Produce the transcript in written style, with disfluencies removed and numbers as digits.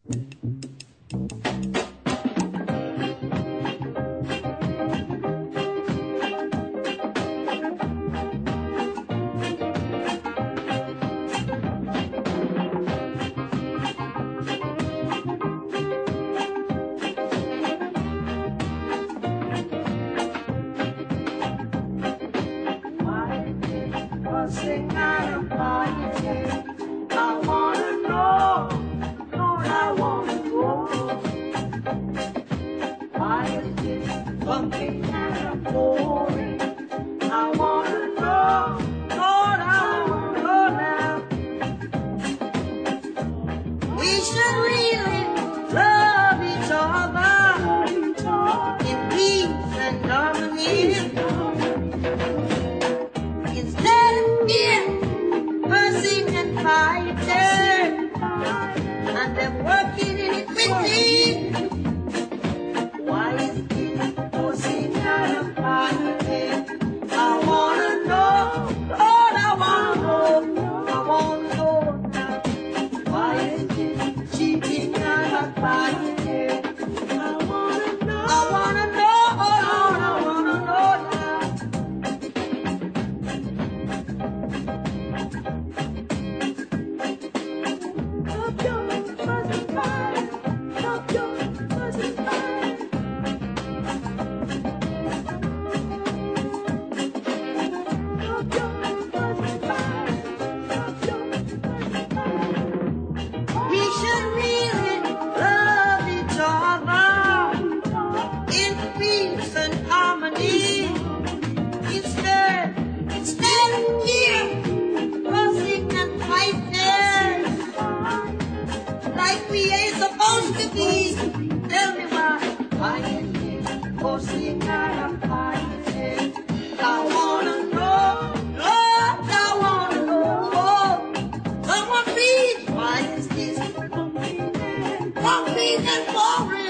Sing out of party. I wanna know, Lord, I wanna know. Why is this something that I'm pouring? I wanna know, Lord, I wanna know now. We should really love each other in peace and harmony. Fussing and fighting, and they're working in it with me. Why is this fussing and fighting? I wanna know, Lord, I wanna know, I wanna know now. Why is this cheating and fighting? I wanna know, I wanna know, oh Lord, I wanna know now. We ain't supposed to be. Tell me why is it forcing out of fighting? I wanna know, Lord, I wanna know. Someone please, why is this convenient, boring?